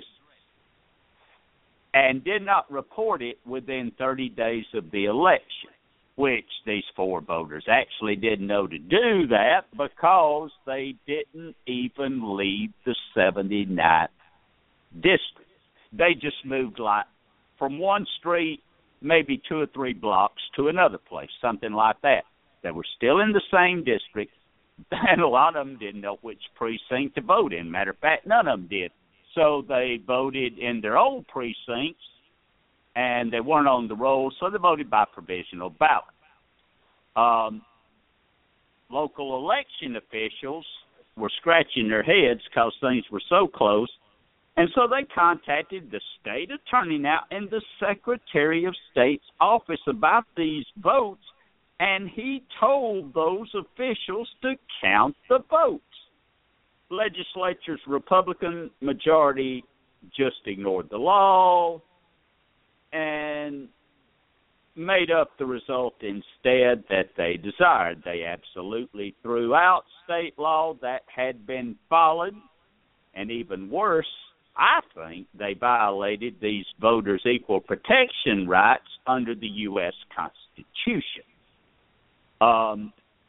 and did not report it within thirty days of the election, which these four voters actually didn't know to do that because they didn't even leave the seventy-ninth district. They just moved like from one street, maybe two or three blocks, to another place, something like that. They were still in the same district, and a lot of them didn't know which precinct to vote in. Matter of fact, none of them did. So they voted in their old precincts, and they weren't on the roll, so they voted by provisional ballot. Um, local election officials were scratching their heads because things were so close, and so they contacted the state attorney now and the Secretary of State's office about these votes, and he told those officials to count the votes. Legislature's Republican majority just ignored the law and made up the result instead that they desired. They absolutely threw out state law that had been followed, and even worse, I think they violated these voters' equal protection rights under the U S Constitution. Um,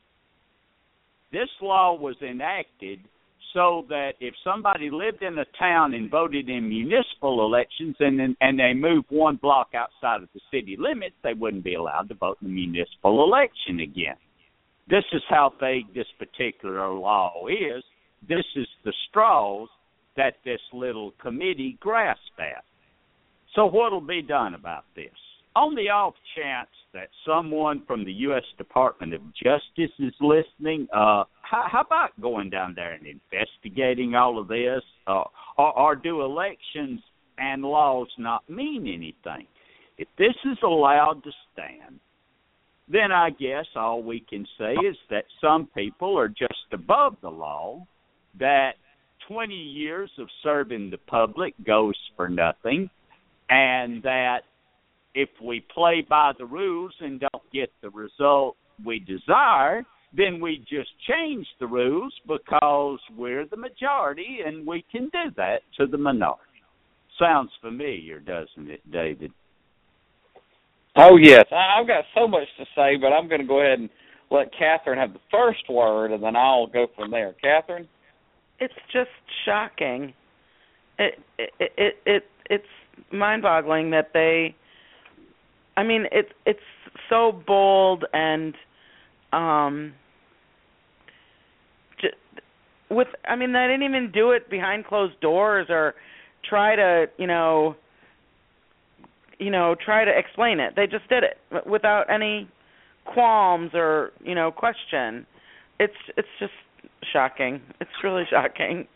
this law was enacted so that if somebody lived in a town and voted in municipal elections and and they moved one block outside of the city limits, they wouldn't be allowed to vote in the municipal election again. This is how vague this particular law is. This is the straws that this little committee grasped at. So what will be done about this? On the off chance that someone from the U S Department of Justice is listening, uh, how, how about going down there and investigating all of this? Uh, or, or do elections and laws not mean anything? If this is allowed to stand, then I guess all we can say is that some people are just above the law, that twenty years of serving the public goes for nothing, and that if we play by the rules and don't get the result we desire, then we just change the rules because we're the majority and we can do that to the minority. Sounds familiar, doesn't it, David? Oh, yes. I've got so much to say, but I'm going to go ahead and let Catherine have the first word, and then I'll go from there. Catherine? It's just shocking. It, it, it, it it's mind-boggling that they... I mean, it's it's so bold and um, j- with I mean, they didn't even do it behind closed doors or try to, you know, you know, try to explain it. They just did it without any qualms or, you know, question. It's it's just shocking. It's really shocking.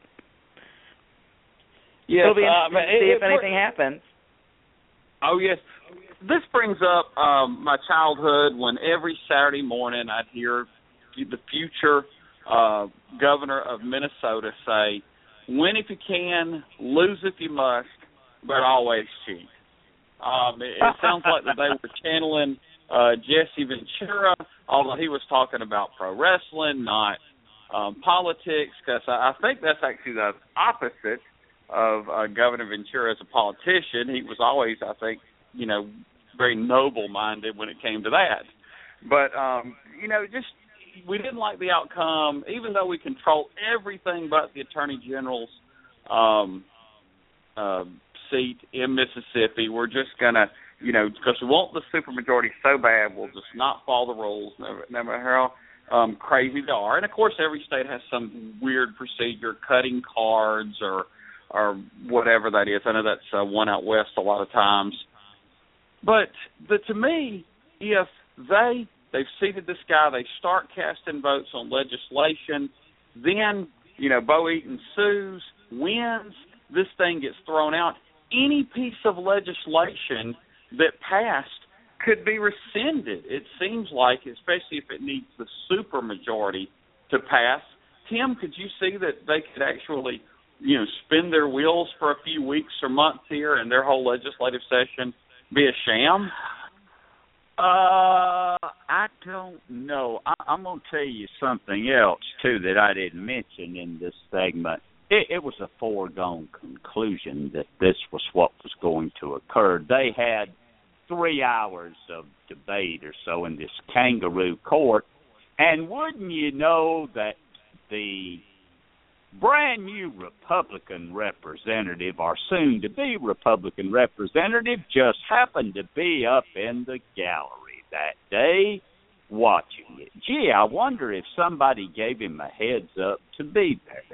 Yes, It'll be uh, interesting to it, see it, if anything happens. Oh, yes. This brings up um, my childhood when every Saturday morning I'd hear the future uh, governor of Minnesota say, win if you can, lose if you must, but always cheat. Um, it, it sounds like that they were channeling uh, Jesse Ventura, although he was talking about pro wrestling, not um, politics, because I, I think that's actually the opposite of uh, Governor Ventura as a politician. He was always, I think, you know, very noble-minded when it came to that. But, um, you know, just we didn't like the outcome, even though we control everything but the Attorney General's um, uh, seat in Mississippi. We're just going to, you know, because we want the supermajority so bad, we'll just not follow the rules, no, no matter how um, crazy they are. And, of course, every state has some weird procedure, cutting cards or or whatever that is. I know that's uh, one out west a lot of times. But the, to me, if they, they've seated this guy, they start casting votes on legislation, then, you know, Bo Eaton sues, wins, this thing gets thrown out. Any piece of legislation that passed could be rescinded, it seems like, especially if it needs the supermajority to pass. Tim, could you see that they could actually, you know, spin their wheels for a few weeks or months here and their whole legislative session be a sham? Uh, I don't know. I, I'm going to tell you something else, too, that I didn't mention in this segment. It, it was a foregone conclusion that this was what was going to occur. They had three hours of debate or so in this kangaroo court, and wouldn't you know that the brand new Republican representative, or soon-to-be Republican representative, just happened to be up in the gallery that day watching it. Gee, I wonder if somebody gave him a heads up to be there.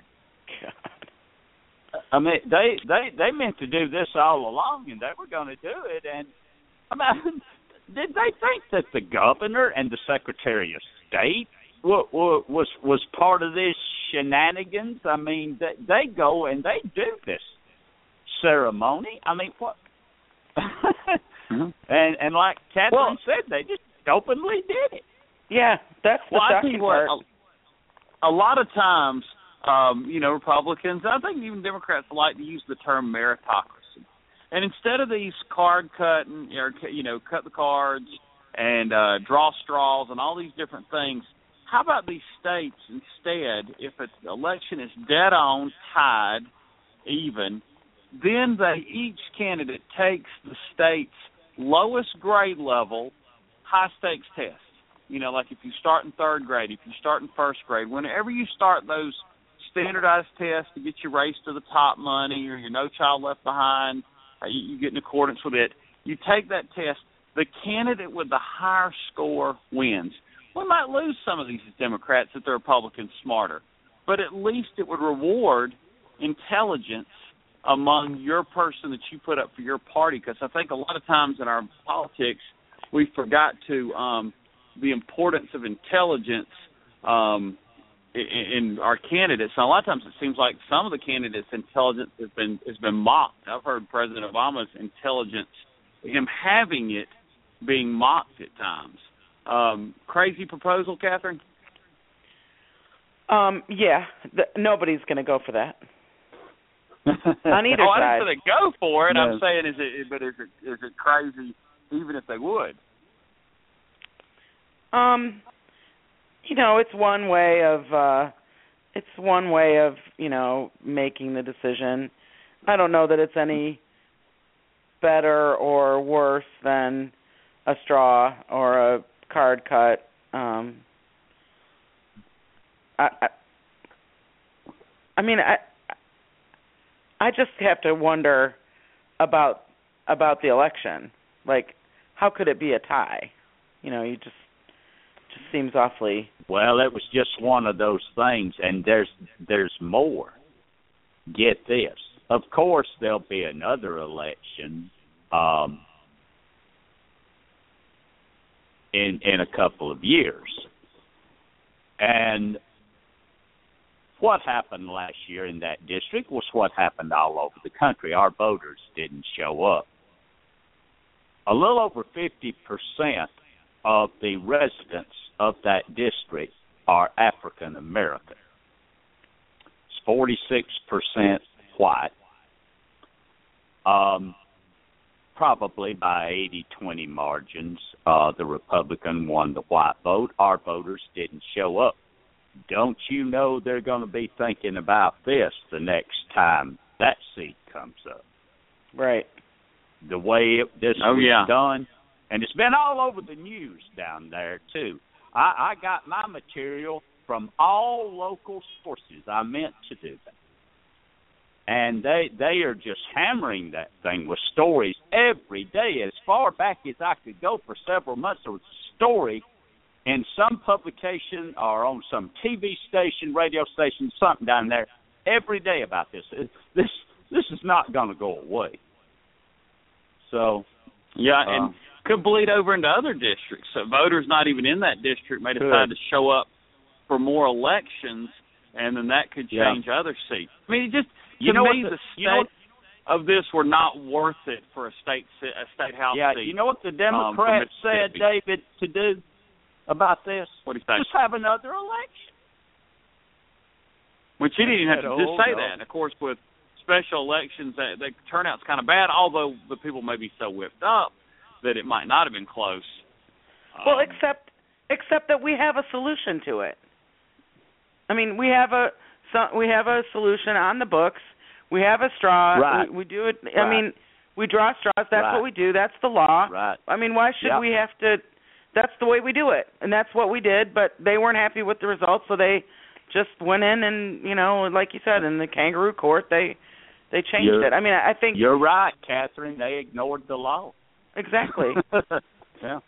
God. I mean, they, they, they meant to do this all along, and they were going to do it. And I mean, did they think that the governor and the Secretary of State was was part of this shenanigans? I mean, they, they go and they do this ceremony. I mean, what? mm-hmm. And and like Catherine well, said, they just openly did it. Yeah, that's the well, shocking I think what, part. A, a lot of times, um, you know, Republicans, I think even Democrats like to use the term meritocracy. And instead of these card cutting, or, you know, cut the cards and uh, draw straws and all these different things, how about these states instead, if an election is dead on, tied, even, then they, each candidate takes the state's lowest grade level high-stakes test. You know, like if you start in third grade, if you start in first grade, whenever you start those standardized tests to get your race to the top money or your No Child Left Behind, uh, you, you get in accordance with it, you take that test, the candidate with the higher score wins. We might lose some of these Democrats if the Republicans smarter, but at least it would reward intelligence among your person that you put up for your party, because I think a lot of times in our politics we forgot to um, the importance of intelligence um, in, in our candidates. And a lot of times it seems like some of the candidates' intelligence has been has been mocked. I've heard President Obama's intelligence, him having it, being mocked at times. Um, crazy proposal, Catherine? Um, yeah, the, nobody's going to go for that. On either oh, side. I didn't say go for it. No. I'm saying, is it, but is it, is it crazy, even if they would? Um, you know, it's one way of, uh, it's one way of, you know, making the decision. I don't know that it's any better or worse than a straw or a card cut. Um, I, I, I mean, I, I just have to wonder about about the election. Like, how could it be a tie? You know, you just Just seems awfully. Well, it was just one of those things, and there's there's more. Get this. Of course, there'll be another election um, in in a couple of years. And what happened last year in that district was what happened all over the country. Our voters didn't show up. A little over fifty percent of the residents of that district are African American. It's forty-six percent white, um, probably by eighty twenty margins. Uh, the Republican won the white vote. Our voters didn't show up. Don't you know they're going to be thinking about this the next time that seat comes up? Right. The way it, this oh, was yeah. done. And it's been all over the news down there, too. I, I got my material from all local sources. I meant to do that. And they they are just hammering that thing with stories every day. As far back as I could go for several months, there was a story in some publication or on some T V station, radio station, something down there, every day about this. This this is not going to go away. So, yeah, uh, and could bleed over into other districts. So voters not even in that district may decide could. to show up for more elections, and then that could change yeah. other seats. I mean, it just you to know me, what the, the state you know what, of this were not worth it for a state a state house yeah, seat. you know what the um, Democrats said, David, to do about this? What do you think? Just have another election. Which he didn't even have to Oh, just say no. that. And of course, with special elections, that the turnout's kind of bad. Although the people may be so whipped up that it might not have been close. Well, Um, except except that we have a solution to it. I mean, we have a so, we have a solution on the books. We have a straw. Right. We, we do it. Right. I mean, we draw straws. That's Right. what we do. That's the law. Right. I mean, why should Yep. we have to? That's the way we do it, and that's what we did. But they weren't happy with the results, so they just went in and, you know, like you said, in the kangaroo court, they they changed You're- it. I mean, I think You're right, Catherine. They ignored the law. exactly. Yeah.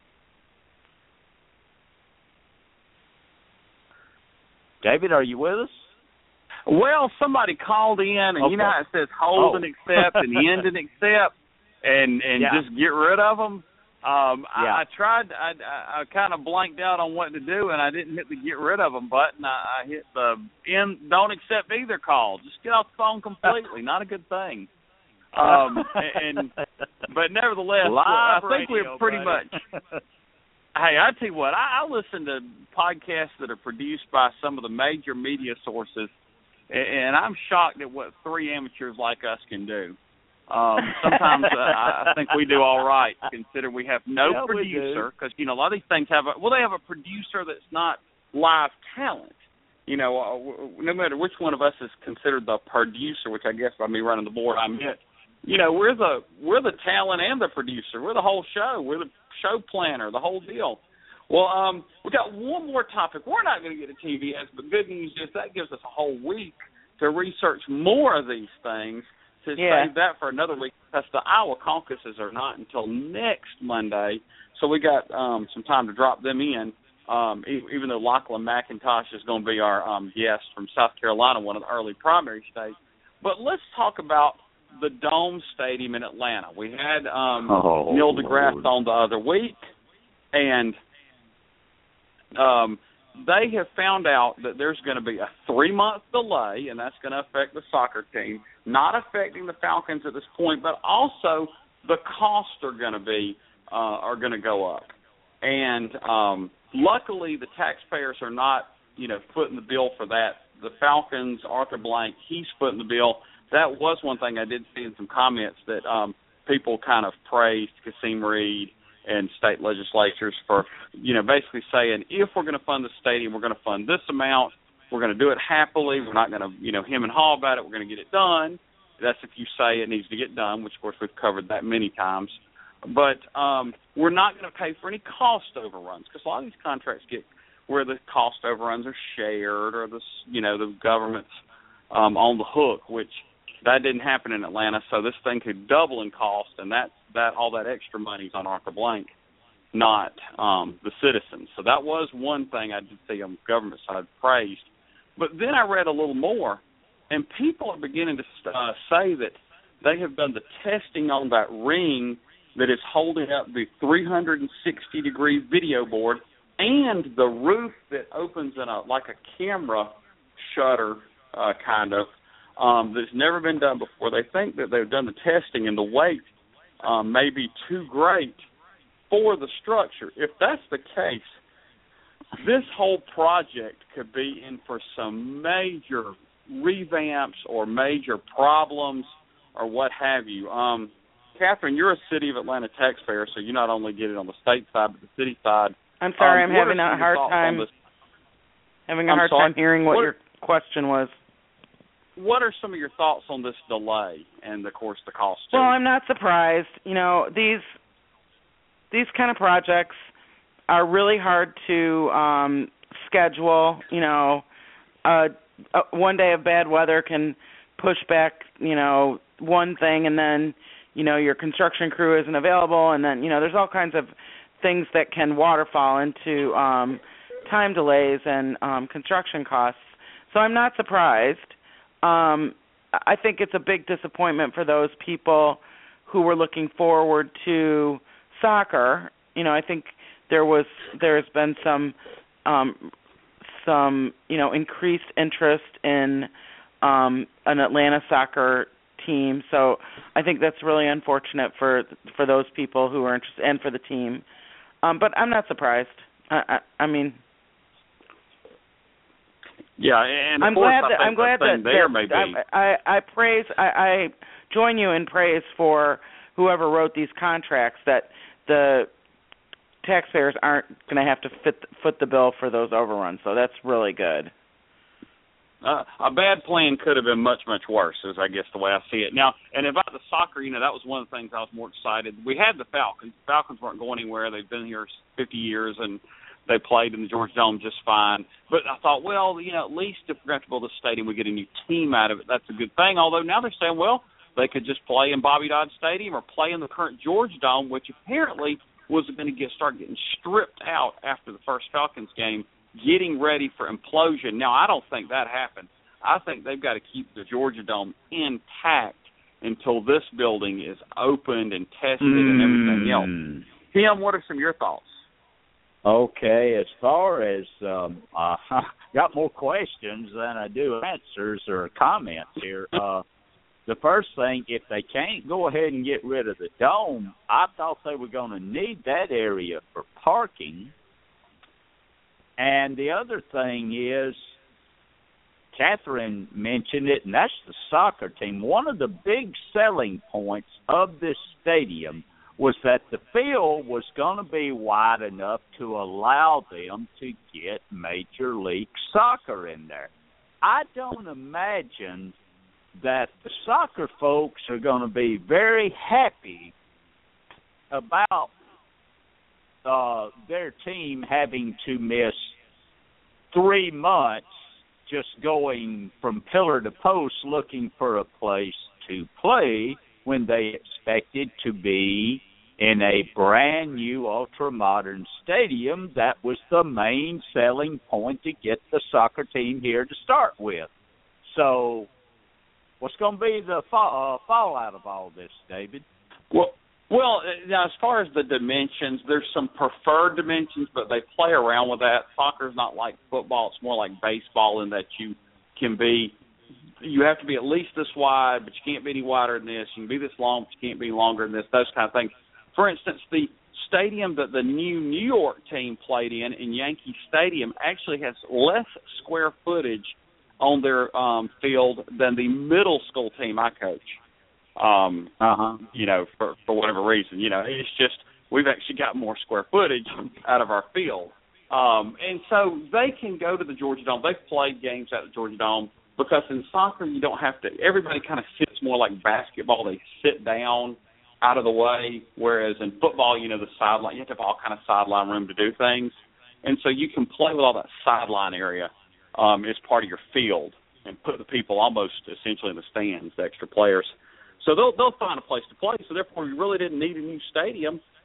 David, are you with us? Well, somebody called in, and Okay. you know how it says hold Oh. and accept and end and accept, and and Yeah. just get rid of them. Um, Yeah. I, I tried. I, I, I kind of blanked out on what to do, and I didn't hit the get rid of them button. I, I hit the end. Don't accept either call. Just get off the phone completely. Not a good thing. Um, and but nevertheless, Live I think radio, we're pretty buddy. much. Hey, I tell you what, I, I listen to podcasts that are produced by some of the major media sources, and, and I'm shocked at what three amateurs like us can do. Um, sometimes uh, I think we do all right, considering we have no Yeah, we producer, because you know a lot of these things have a well, they have a producer that's not live talent. You know, uh, w- no matter which one of us is considered the producer, which I guess by me running the board, I meant. You know, we're the we're the talent and the producer. We're the whole show. We're the show planner, the whole deal. Well, um, we got one more topic. We're not going to get a T V S, but good news is that gives us a whole week to research more of these things. To Yeah. save that for another week, because the Iowa caucuses are not until next Monday, so we got um, some time to drop them in. Um, e- even though Lachlan McIntosh is going to be our um, guest from South Carolina, one of the early primary states. But let's talk about the Dome Stadium in Atlanta. We had um, Oh, Neil deGrasse Lord. on the other week, and um, they have found out that there's going to be a three-month delay, and that's going to affect the soccer team, not affecting the Falcons at this point, but also the costs are going to be uh, are going to go up. And um, luckily, the taxpayers are not, you know, footing the bill for that. The Falcons, Arthur Blank, he's footing the bill. That was one thing I did see in some comments that um, people kind of praised Kasim Reed and state legislatures for, you know, basically saying, if we're going to fund the stadium, we're going to fund this amount. We're going to do it happily. We're not going to, you know, hem and haw about it. We're going to get it done. That's if you say it needs to get done, which, of course, we've covered that many times. But um, we're not going to pay for any cost overruns, because a lot of these contracts get where the cost overruns are shared, or the, you know, the government's um, on the hook, which that didn't happen in Atlanta. So this thing could double in cost, and that that all that extra money's on Arthur Blank. not um, the citizens. So that was one thing I did see on the government side praised. But then I read a little more, and people are beginning to uh, say that they have done the testing on that ring that is holding up the three hundred sixty degree video board and the roof that opens in a like a camera shutter uh, kind of um, that's never been done before. They think that they've done the testing and the weight um, may be too great for the structure. If that's the case, this whole project could be in for some major revamps or major problems or what have you. Um, Catherine, you're a City of Atlanta taxpayer, so you not only get it on the state side but the city side. I'm sorry, um, I'm having a hard time having a I'm hard sorry? time hearing what, what your question was. What are some of your thoughts on this delay and, of course, the cost? Too? Well, I'm not surprised. You know, these these kind of projects are really hard to um, schedule. You know, uh, uh, one day of bad weather can push back, you know, one thing, and then, you know, your construction crew isn't available, and then, you know, there's all kinds of things that can waterfall into um, time delays and um, construction costs. So I'm not surprised. Um, I think it's a big disappointment for those people who were looking forward to soccer. You know, I think there was there's been some um, some you know increased interest in um, an Atlanta soccer team. So I think that's really unfortunate for for those people who are interested and for the team. Um, but I'm not surprised. I, I, I mean. Yeah, and of I'm course, glad I that think I'm glad that, that, there that may be. I, I, I praise I, I join you in praise for whoever wrote these contracts, that the taxpayers aren't going to have to fit, foot the bill for those overruns. So that's really good. Uh, a bad plan could have been much, much worse, is I guess the way I see it. Now, and about the soccer, you know, that was one of the things I was more excited. We had the Falcons. The Falcons weren't going anywhere. They've been here fifty years, and they played in the Georgia Dome just fine. But I thought, well, you know, at least if we're going to build a stadium, we get a new team out of it. That's a good thing. Although now they're saying, well, they could just play in Bobby Dodd Stadium or play in the current Georgia Dome, which apparently was going to get start getting stripped out after the first Falcons game, getting ready for implosion. Now, I don't think that happened. I think they've got to keep the Georgia Dome intact until this building is opened and tested mm. and everything else. Tim, what are some of your thoughts? Okay, as far as um, uh, got more questions than I do answers or comments here. Uh, the first thing, if they can't go ahead and get rid of the dome, I thought they were going to need that area for parking. And the other thing is, Catherine mentioned it, and that's the soccer team. One of the big selling points of this stadium was that the field was going to be wide enough to allow them to get Major League Soccer in there. I don't imagine that the soccer folks are going to be very happy about uh, their team having to miss three months just going from pillar to post looking for a place to play when they expected to be in a brand new ultra-modern stadium that was the main selling point to get the soccer team here to start with. So what's going to be the fall, uh, fallout of all this, David? Well, well, now as far as the dimensions, there's some preferred dimensions, but they play around with that. Soccer's not like football. It's more like baseball in that you can be you have to be at least this wide, but you can't be any wider than this. You can be this long, but you can't be longer than this, those kind of things. For instance, the stadium that the new New York team played in, in Yankee Stadium, actually has less square footage on their um, field than the middle school team I coach. Um, uh-huh. You know, for, for whatever reason. You know, it's just we've actually got more square footage out of our field. Um, and so they can go to the Georgia Dome. They've played games at the Georgia Dome because in soccer you don't have to – everybody kind of sits more like basketball. They sit down out of the way, whereas in football, you know, the sideline, you have to have all kind of sideline room to do things. And so you can play with all that sideline area um, as part of your field and put the people almost essentially in the stands, the extra players. So they'll they'll find a place to play. So therefore, you really didn't need a new stadium.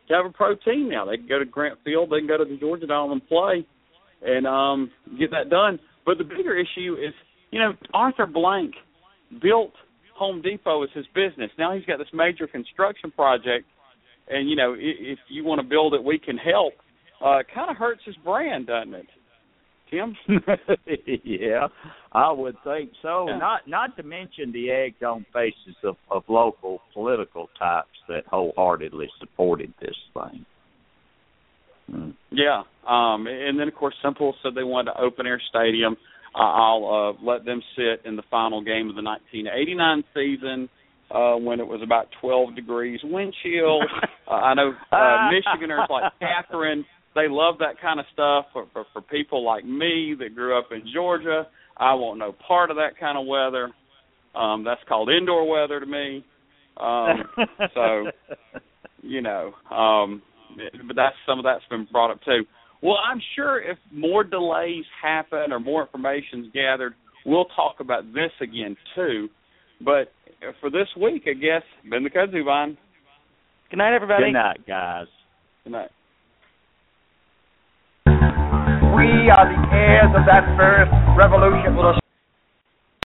to have a pro team now. They can go to Grant Field, they can go to the Georgia Dome and play and um, get that done. But the bigger issue is, you know, Arthur Blank built Home Depot as his business. Now he's got this major construction project, and, you know, if you want to build it, we can help. Uh, it kind of hurts his brand, doesn't it, Tim? Yeah, I would think so. Yeah. Not not to mention the egg on faces of, of local political types that wholeheartedly supported this thing. Mm. Yeah, um, and then, of course, Simple said they wanted an open-air stadium. Uh, I'll uh, let them sit in the final game of the nineteen eighty-nine season uh, when it was about twelve degrees wind chill. uh, I know uh, Michiganers like Catherine, they love that kind of stuff. For, for, for people like me that grew up in Georgia, I want no part of that kind of weather. Um, that's called indoor weather to me. Um, so, you know, um, but that's some of that's been brought up too. Well, I'm sure if more delays happen or more information's gathered, we'll talk about this again too. But for this week, I guess, Ben the Kudzu Vine. Good night, everybody. Good night, guys. Good night. We are the heirs of that first revolution.